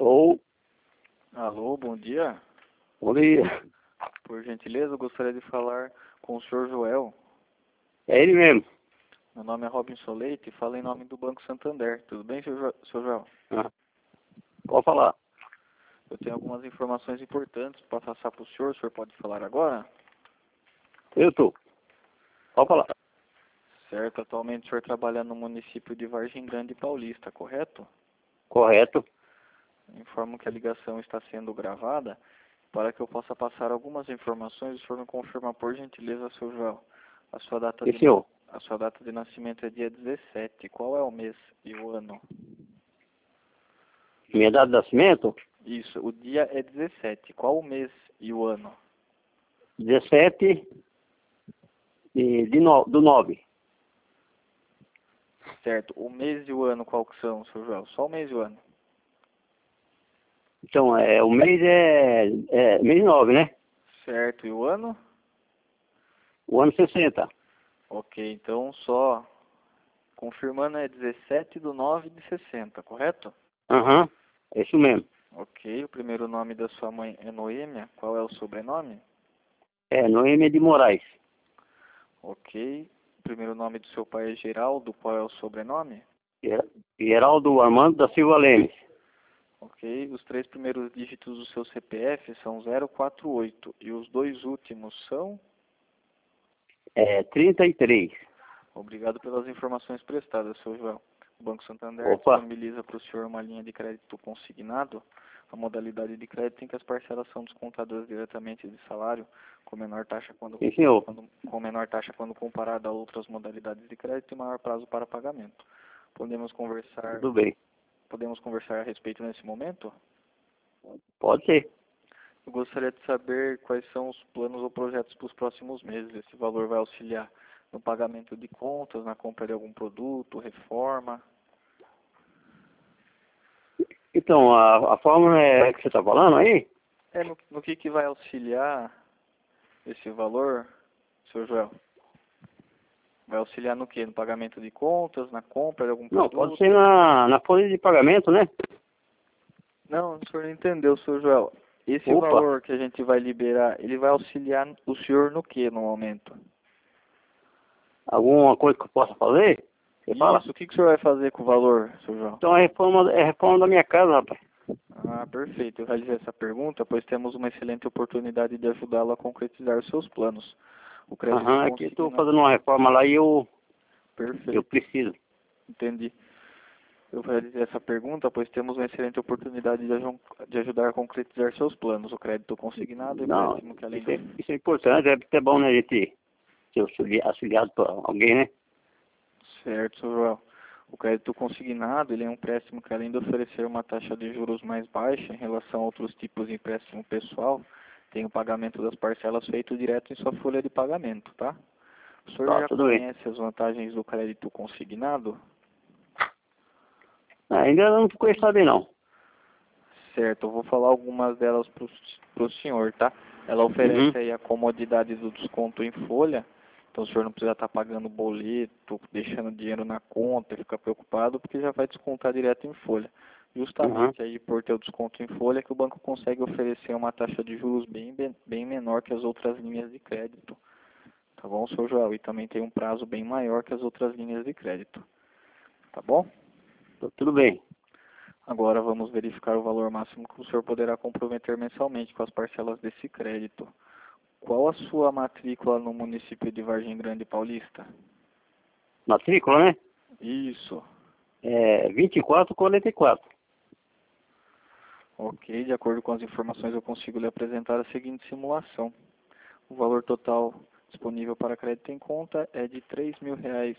Ou, Alô, bom dia. bom dia. Por gentileza, eu gostaria de falar com o senhor Joel. É ele mesmo. Meu nome é Robinson Leite e falo em nome do Banco Santander. Tudo bem, senhor Joel? Ah, pode falar. Eu tenho algumas informações importantes para passar para o senhor pode falar agora? Eu tô. Pode falar. Certo, atualmente o senhor trabalha no município de Vargem Grande Paulista, correto? Correto. Informo que a ligação está sendo gravada. Para que eu possa passar algumas informações, o senhor me confirma, por gentileza, seu Joel. A sua data E de, senhor? a sua data de nascimento é dia 17. Qual é o mês e o ano? Minha data de nascimento? Isso, o dia é 17. Qual o mês e o ano? 17 do 9. Certo, o mês e o ano qual que são, seu Joel? Só o mês e o ano. Então, o mês é mês 9, né? Certo, e o ano? O ano 60. Ok, então só confirmando é 17 do 9 de 60, correto? Aham, é isso mesmo. Ok, o primeiro nome da sua mãe é Noêmia. Qual é o sobrenome? É, Noêmia de Moraes. Ok. O primeiro nome do seu pai é Geraldo. Qual é o sobrenome? Geraldo Armando da Silva Lemes. Ok. Os três primeiros dígitos do seu CPF são 048 e os dois últimos são? É 33. Obrigado pelas informações prestadas, seu João. O Banco Santander Opa, disponibiliza para o senhor uma linha de crédito consignado. A modalidade de crédito em que as parcelas são descontadas diretamente de salário, com menor taxa sim senhor. quando comparada a outras modalidades de crédito e maior prazo para pagamento. Podemos conversar, Tudo bem. podemos conversar a respeito nesse momento? Pode ser. Eu gostaria de saber quais são os planos ou projetos para os próximos meses. Esse valor vai auxiliar no pagamento de contas, na compra de algum produto, reforma. Então, a fórmula é que você está falando aí? No que vai auxiliar esse valor, seu Joel? Vai auxiliar no que? No pagamento de contas, na compra de algum Não, pode ser produto? na folha de pagamento, né? Não, o senhor não entendeu, seu Joel. Esse Opa, valor que a gente vai liberar, ele vai auxiliar o senhor no que no momento? alguma coisa que eu possa fazer? Você fala? Isso, o que o senhor vai fazer com o valor, seu João? Então é a reforma da minha casa, rapaz. Ah, perfeito. Eu realizei essa pergunta, pois temos uma excelente oportunidade de ajudá-lo a concretizar os seus planos. O crédito Aham, aqui eu estou consigna... fazendo uma reforma lá e eu Perfeito, preciso. entendi. Eu realizei essa pergunta, pois temos uma excelente oportunidade de ajudar a concretizar seus planos. O crédito consignado é Não, empréstimo que além isso do... isso é importante, é até bom, né, a gente ser auxiliado por alguém, né? Certo, seu João. O crédito consignado, ele é um empréstimo que além de oferecer uma taxa de juros mais baixa em relação a outros tipos de empréstimo pessoal, tem o pagamento das parcelas feito direto em sua folha de pagamento, tá? O senhor Tá, já tudo bem. conhece as vantagens do crédito consignado? Ainda não ficou saber não. Certo, eu vou falar algumas delas para o senhor, tá? Ela Uhum, oferece aí a comodidade do desconto em folha, então o senhor não precisa estar pagando boleto, deixando dinheiro na conta e ficar preocupado, porque já vai descontar direto em folha. uhum. Justamente aí por ter o desconto em folha que o banco consegue oferecer uma taxa de juros bem menor que as outras linhas de crédito. Tá bom, seu Joel? E também tem um prazo bem maior que as outras linhas de crédito. Tá bom? Tudo bem. Agora vamos verificar o valor máximo que o senhor poderá comprometer mensalmente com as parcelas desse crédito. Qual a sua matrícula no município de Vargem Grande Paulista? Matrícula, né? Isso. É 2444. Ok, de acordo com as informações eu consigo lhe apresentar a seguinte simulação. O valor total disponível para crédito em conta é de R$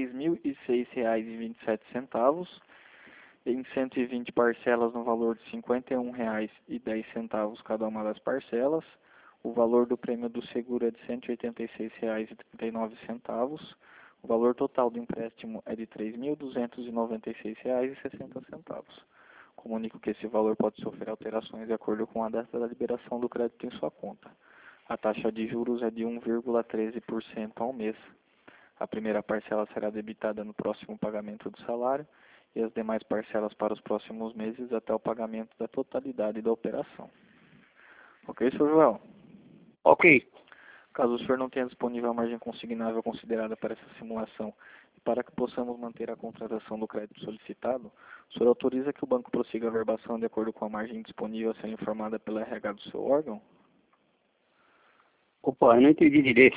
3.006,27 em 120 parcelas no valor de R$ 51,10 cada uma das parcelas. O valor do prêmio do seguro é de R$ 186,39. O valor total do empréstimo é de R$ 3.296,60. Comunico que esse valor pode sofrer alterações de acordo com a data da liberação do crédito em sua conta. A taxa de juros é de 1,13% ao mês. A primeira parcela será debitada no próximo pagamento do salário e as demais parcelas para os próximos meses até o pagamento da totalidade da operação. Ok, Sr. Joel? Ok. Caso o senhor não tenha disponível a margem consignável considerada para essa simulação e para que possamos manter a contratação do crédito solicitado, o senhor autoriza que o banco prossiga a verbação de acordo com a margem disponível a ser informada pela RH do seu órgão? Opa, eu não entendi direito.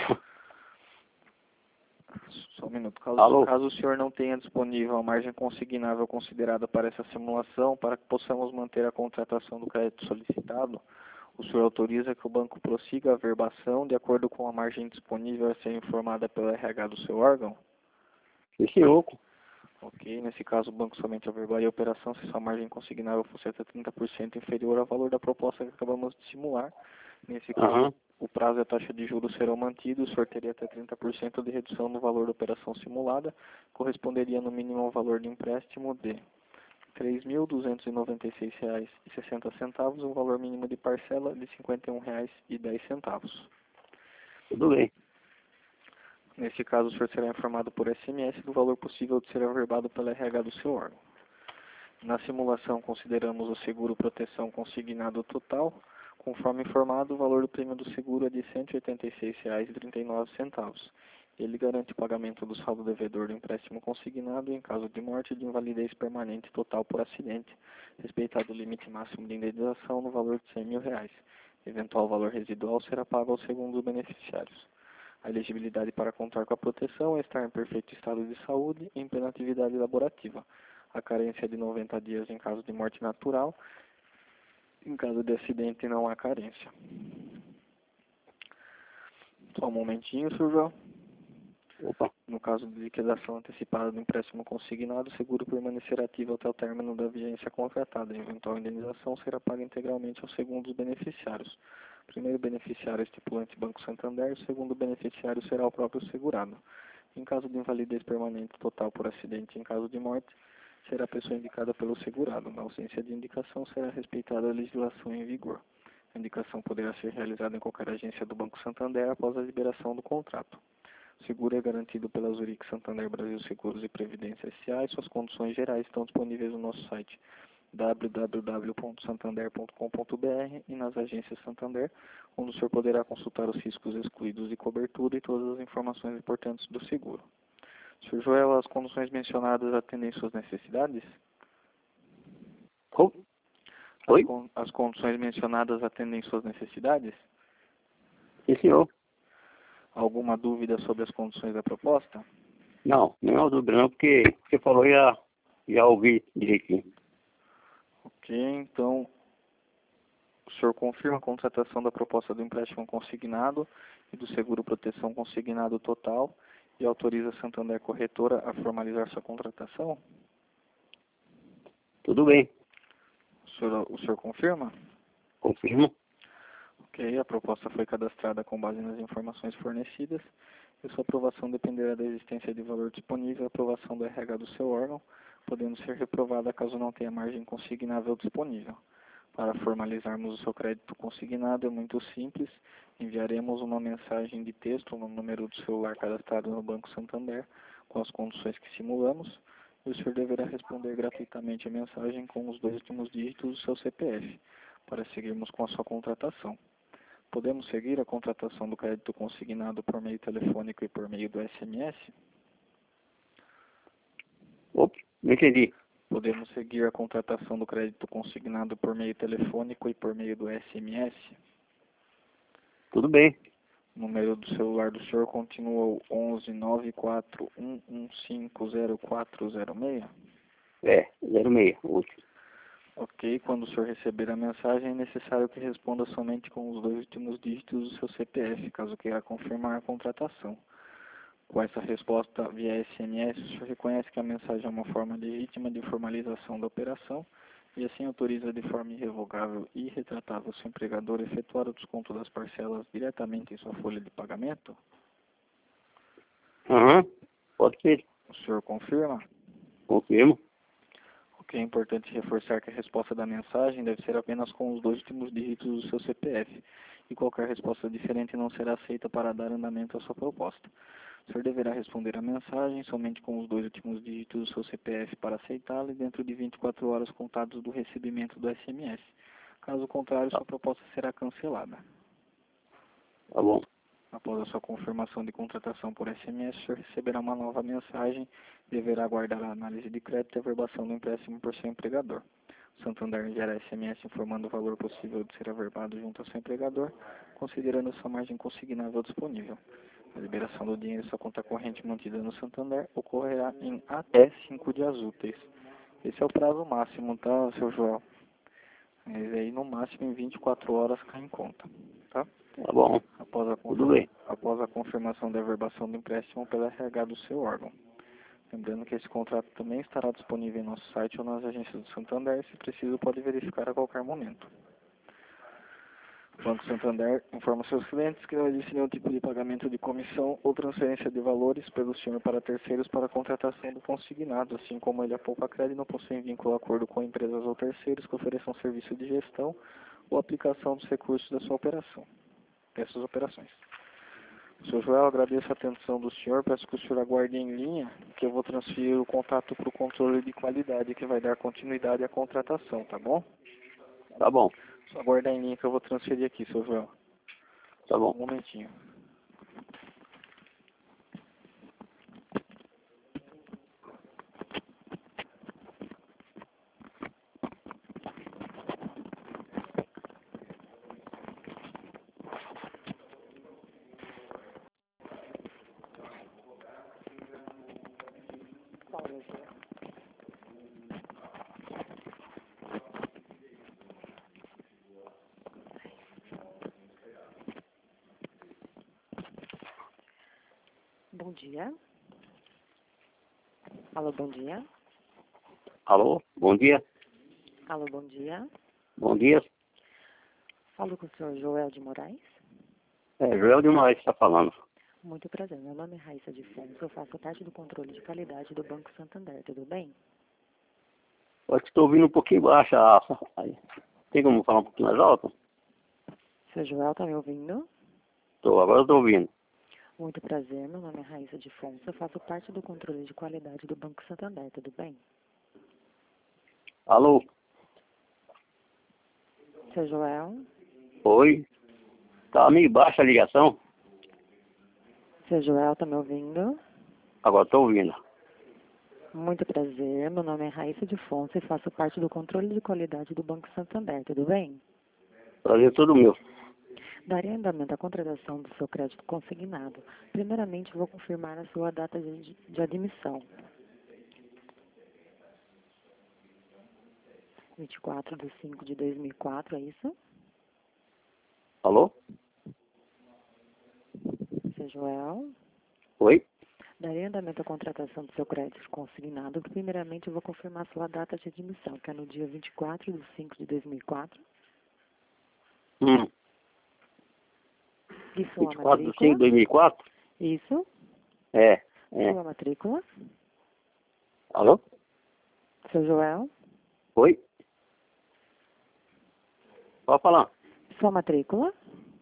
Só um minuto. Alô? Caso o senhor não tenha disponível a margem consignável considerada para essa simulação, para que possamos manter a contratação do crédito solicitado, o senhor autoriza que o banco prossiga a verbação de acordo com a margem disponível a ser informada pela RH do seu órgão? Sim, senhor. Ok. Nesse caso, o banco somente averbaria a operação se sua margem consignável fosse até 30% inferior ao valor da proposta que acabamos de simular. Nesse caso, Aham. o prazo e a taxa de juros serão mantidos, o senhor teria até 30% de redução no valor da operação simulada, corresponderia no mínimo ao valor de empréstimo de R$ 3.296,60 e um valor mínimo de parcela de R$ 51,10. Tudo bem. Nesse caso, o senhor será informado por SMS do valor possível de ser averbado pela RH do seu órgão. Na simulação, consideramos o seguro proteção consignado total. Conforme informado, o valor do prêmio do seguro é de R$ 186,39. Ele garante o pagamento do saldo devedor do empréstimo consignado em caso de morte e de invalidez permanente total por acidente, respeitado o limite máximo de indenização no valor de R$ 100.000. Eventual valor residual será pago aos segundos beneficiários. A elegibilidade para contar com a proteção é estar em perfeito estado de saúde e em plena atividade laborativa. A carência é de 90 dias em caso de morte natural. Em caso de acidente, não há carência. Só um momentinho, Sr. João. Opa. No caso de liquidação antecipada do empréstimo consignado, o seguro permanecerá ativo até o término da vigência contratada. A eventual indenização será paga integralmente aos segundos beneficiários. O primeiro beneficiário é estipulante Banco Santander, o segundo beneficiário será o próprio segurado. Em caso de invalidez permanente total por acidente e em caso de morte, será a pessoa indicada pelo segurado. Na ausência de indicação, será respeitada a legislação em vigor. A indicação poderá ser realizada em qualquer agência do Banco Santander após a liberação do contrato. O seguro é garantido pela Zurich Santander Brasil Seguros e Previdência S.A. e suas condições gerais estão disponíveis no nosso site www.santander.com.br e nas agências Santander, onde o senhor poderá consultar os riscos excluídos de cobertura e todas as informações importantes do seguro. Sr. Joel, as condições mencionadas atendem suas necessidades? Oi? As condições mencionadas atendem suas necessidades? Sim, senhor. Alguma dúvida sobre as condições da proposta? Não, nenhuma dúvida não, porque você falou já ouvi direitinho. Ok, então o senhor confirma a contratação da proposta do empréstimo consignado e do seguro proteção consignado total e autoriza a Santander Corretora a formalizar sua contratação? Tudo bem. O senhor confirma? Confirmo. Ok, a proposta foi cadastrada com base nas informações fornecidas e sua aprovação dependerá da existência de valor disponível e aprovação do RH do seu órgão, podendo ser reprovada caso não tenha margem consignável disponível. Para formalizarmos o seu crédito consignado é muito simples, enviaremos uma mensagem de texto no número do celular cadastrado no Banco Santander com as condições que simulamos e o senhor deverá responder gratuitamente a mensagem com os 2 últimos dígitos do seu CPF, para seguirmos com a sua contratação. Podemos seguir a contratação do crédito consignado por meio telefônico e por meio do SMS? Opa, não entendi. Podemos seguir a contratação do crédito consignado por meio telefônico e por meio do SMS? Tudo bem. O número do celular do senhor continua o 119411500406? É, 06, último. Ok, quando o senhor receber a mensagem, é necessário que responda somente com os 2 últimos dígitos do seu CPF, caso queira confirmar a contratação. Com essa resposta via SMS, o senhor reconhece que a mensagem é uma forma legítima de formalização da operação e assim autoriza de forma irrevogável e irretratável seu empregador a efetuar o desconto das parcelas diretamente em sua folha de pagamento? Aham, pode ser. O senhor confirma? Confirmo. Ok, é importante reforçar que a resposta da mensagem deve ser apenas com os 2 últimos dígitos do seu CPF e qualquer resposta diferente não será aceita para dar andamento à sua proposta. O senhor deverá responder a mensagem somente com os 2 últimos dígitos do seu CPF para aceitá-la e dentro de 24 horas contados do recebimento do SMS. Caso contrário, sua proposta será cancelada. Tá bom. Após a sua confirmação de contratação por SMS, o senhor receberá uma nova mensagem e deverá aguardar a análise de crédito e a verbação do empréstimo por seu empregador. O Santander enviará SMS informando o valor possível de ser averbado junto ao seu empregador, considerando sua margem consignável disponível. A liberação do dinheiro em sua conta corrente mantida no Santander ocorrerá em até 5 dias úteis. Esse é o prazo máximo, tá, seu Joel? Mas aí no máximo em 24 horas cai em conta, tá? Tá bom. Tudo bem. Após a confirmação da averbação do empréstimo pela RH do seu órgão. Lembrando que esse contrato também estará disponível em nosso site ou nas agências do Santander, se preciso pode verificar a qualquer momento. O Banco Santander informa seus clientes que não existe nenhum tipo de pagamento de comissão ou transferência de valores pelo senhor para terceiros para a contratação do consignado, assim como ele, a Poupa-Crédito, não possui vínculo ou acordo com empresas ou terceiros que ofereçam serviço de gestão ou aplicação dos recursos dessas operações. Sr. Joel, agradeço a atenção do senhor, peço que o senhor aguarde em linha, que eu vou transferir o contato para o controle de qualidade, que vai dar continuidade à contratação, tá bom? Tá bom. Só aguardar em linha que eu vou transferir aqui, Sr. Joel. Tá bom. Um momentinho. Bom dia. Alô, bom dia. Alô? Bom dia. Alô, bom dia. Bom dia. Falo com o senhor Joel de Moraes. É, Joel de Moraes está falando. Muito prazer, meu nome é Raíssa de Fonso, eu faço parte do controle de qualidade do Banco Santander, tudo bem? Acho que estou ouvindo um pouquinho baixo. Tem como falar um pouquinho mais alto? Seu Joel, tá me ouvindo? Agora estou ouvindo. Muito prazer, meu nome é Raíssa de Fonso, eu faço parte do controle de qualidade do Banco Santander, tudo bem? Alô? Seu Joel? Oi? Tá meio baixa a ligação. Seu Joel, tá me ouvindo? Agora estou ouvindo. Muito prazer, meu nome é Raíssa de Fonso e faço parte do controle de qualidade do Banco Santander, tudo bem? Prazer todo meu. Darei andamento à contratação do seu crédito consignado. Primeiramente, vou confirmar a sua data de admissão. 24/5/2004, é isso? Alô? Seu Joel? Oi? Darei andamento à contratação do seu crédito consignado. Primeiramente, eu vou confirmar a sua data de admissão, que é no dia 24/5/2004. E sua 24 de matrícula? 5 de 2004? Isso. É. Sua matrícula? Alô? Seu Joel? Oi? Pode falar. Sua matrícula?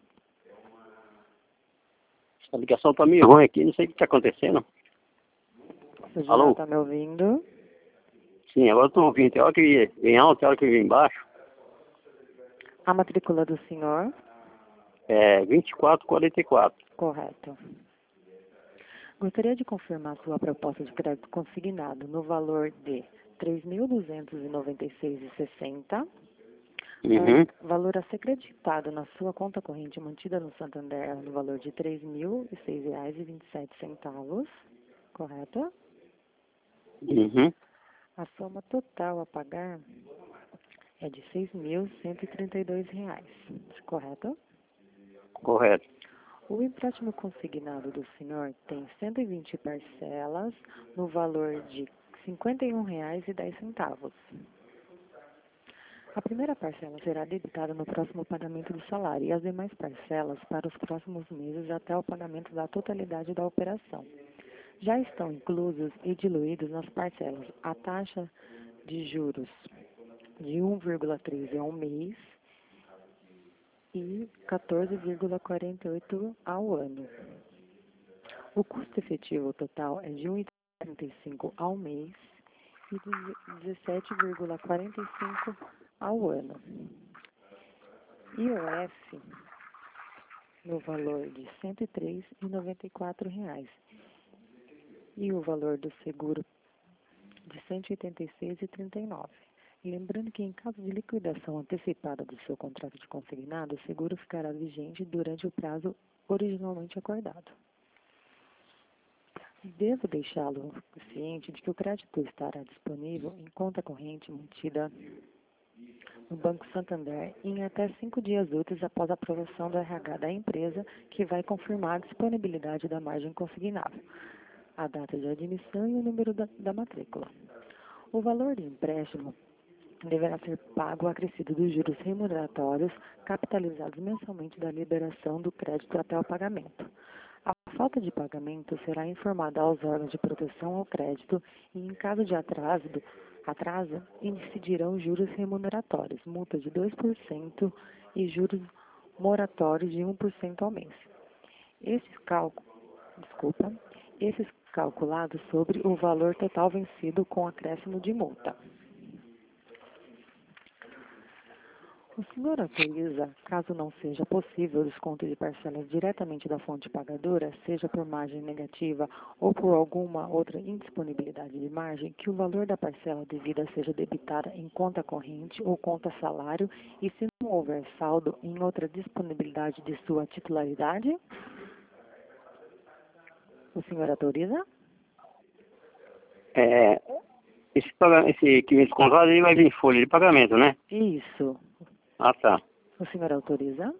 A ligação tá meio ruim aqui, não sei o que está acontecendo. Seu Joel, Alô? tá me ouvindo? Sim, agora estou ouvindo. Tem hora que vem alto, tem hora que vem baixo. A matrícula do senhor? É 2444. Correto. Gostaria de confirmar sua proposta de crédito consignado no valor de R$ 3.296,60. Valor a ser creditado na sua conta corrente mantida no Santander no valor de R$ 3.006,27. Correto? A soma total a pagar é de R$ 6.132. Correto? Correto. O empréstimo consignado do senhor tem 120 parcelas no valor de R$ 51,10. A primeira parcela será debitada no próximo pagamento do salário e as demais parcelas para os próximos meses até o pagamento da totalidade da operação. Já estão inclusos e diluídos nas parcelas a taxa de juros de 1,13 ao mês e 14,48 ao ano. O custo efetivo total é de R$ 1,35 ao mês e de 17,45 ao ano. IOF no valor de R$ 103,94 e o valor do seguro de R$ 186,39. Lembrando que em caso de liquidação antecipada do seu contrato de consignado, o seguro ficará vigente durante o prazo originalmente acordado. Devo deixá-lo ciente de que o crédito estará disponível em conta corrente mantida no Banco Santander em até 5 dias úteis após a aprovação do RH da empresa, que vai confirmar a disponibilidade da margem consignável, a data de admissão e o número da matrícula. O valor do empréstimo deverá ser pago acrescido dos juros remuneratórios capitalizados mensalmente da liberação do crédito até o pagamento. A falta de pagamento será informada aos órgãos de proteção ao crédito e, em caso de atraso, incidirão juros remuneratórios, multa de 2% e juros moratórios de 1% ao mês. Esses calculados sobre o valor total vencido com acréscimo de multa. O senhor autoriza, caso não seja possível o desconto de parcelas diretamente da fonte pagadora, seja por margem negativa ou por alguma outra indisponibilidade de margem, que o valor da parcela devida seja debitada em conta corrente ou conta salário e, se não houver saldo, em outra disponibilidade de sua titularidade? O senhor autoriza? Esse 500 contados aí vai vir em folha de pagamento, né? Isso. Ah, tá. O senhor autoriza?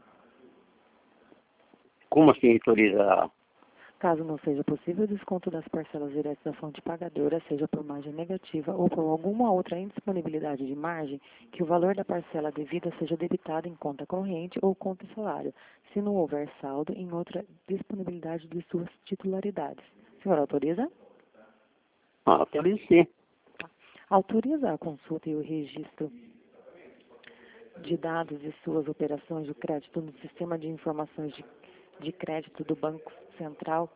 Como assim autoriza? Caso não seja possível o desconto das parcelas diretas da fonte pagadora, seja por margem negativa ou por alguma outra indisponibilidade de margem, que o valor da parcela devida seja debitado em conta corrente ou conta salário, se não houver saldo em outra disponibilidade de suas titularidades. O senhor autoriza? Autoriza sim. Autoriza a consulta e o registro de dados de suas operações de crédito no sistema de informações de crédito do Banco Central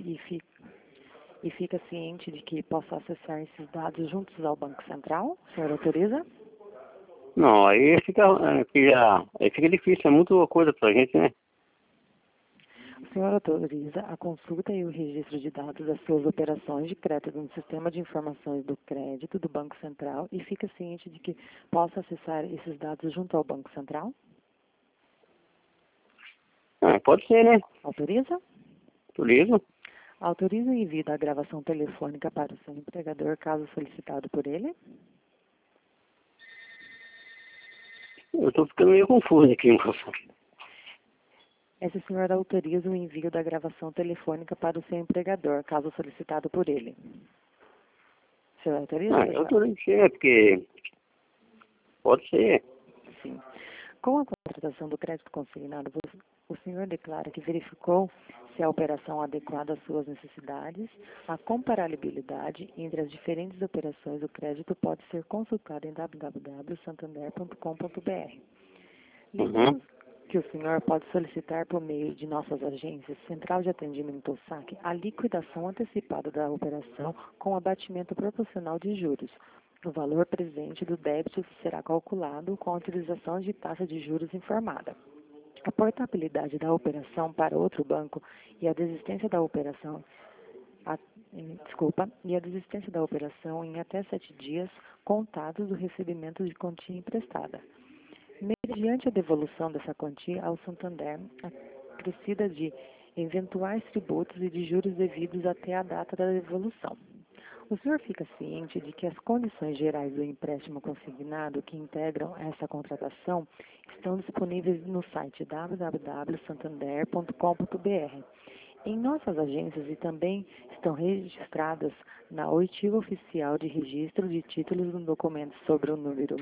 e fica ciente de que possa acessar esses dados juntos ao Banco Central? O senhor autoriza? Não, aí fica difícil, é muita coisa pra gente, né? O senhor autoriza a consulta e o registro de dados das suas operações de crédito no sistema de informações do crédito do Banco Central e fica ciente de que possa acessar esses dados junto ao Banco Central? Pode ser, né? Autoriza? Autoriza. Autoriza o envio da gravação telefônica para o seu empregador, caso solicitado por ele? Eu tô ficando meio confuso aqui, moça. Esse senhor autoriza o envio da gravação telefônica para o seu empregador, caso solicitado por ele. O senhor autoriza? Eu autorizo sim, porque pode ser. Sim. Com a contratação do crédito consignado, o senhor declara que verificou se a operação adequada às suas necessidades. A comparabilidade entre as diferentes operações do crédito pode ser consultada em www.santander.com.br. Lembramos que o senhor pode solicitar por meio de nossas agências, Central de Atendimento ou SAC, a liquidação antecipada da operação com abatimento proporcional de juros. O valor presente do débito será calculado com a utilização de taxa de juros informada. A portabilidade da operação para outro banco e a desistência da operação em até 7 dias contados do recebimento de quantia emprestada. Mediante a devolução dessa quantia ao Santander, acrescida de eventuais tributos e de juros devidos até a data da devolução. O senhor fica ciente de que as condições gerais do empréstimo consignado que integram essa contratação estão disponíveis no site www.santander.com.br. Em nossas agências e também estão registradas na oitiva oficial de registro de títulos no documento sobre o número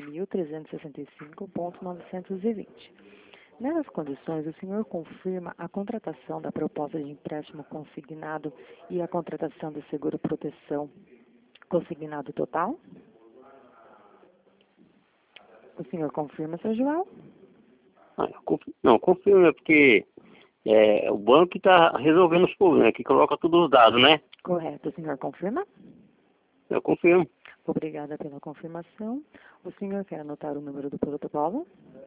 1365.920. Nessas condições, o senhor confirma a contratação da proposta de empréstimo consignado e a contratação do seguro proteção consignado total? O senhor confirma, Sr. João? Não, confirma, porque É o banco que está resolvendo os problemas, que coloca todos os dados, né? Correto. O senhor confirma? Eu confirmo. Obrigada pela confirmação. O senhor quer anotar o número do protocolo?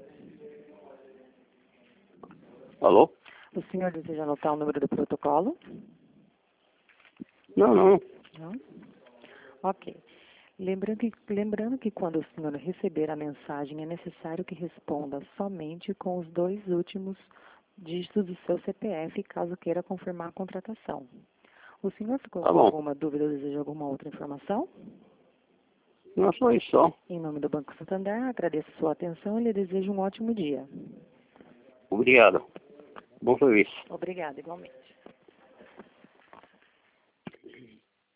Alô? O senhor deseja anotar o número do protocolo? Não, não. Não? Ok. Lembrando que quando o senhor receber a mensagem, é necessário que responda somente com os 2 últimos dígitos do seu CPF, caso queira confirmar a contratação. O senhor ficou Tá com bom. alguma dúvida ou deseja alguma outra informação? Não, só isso só. Em nome do Banco Santander, agradeço sua atenção e lhe desejo um ótimo dia. Obrigado. Bom serviço. Obrigada, igualmente.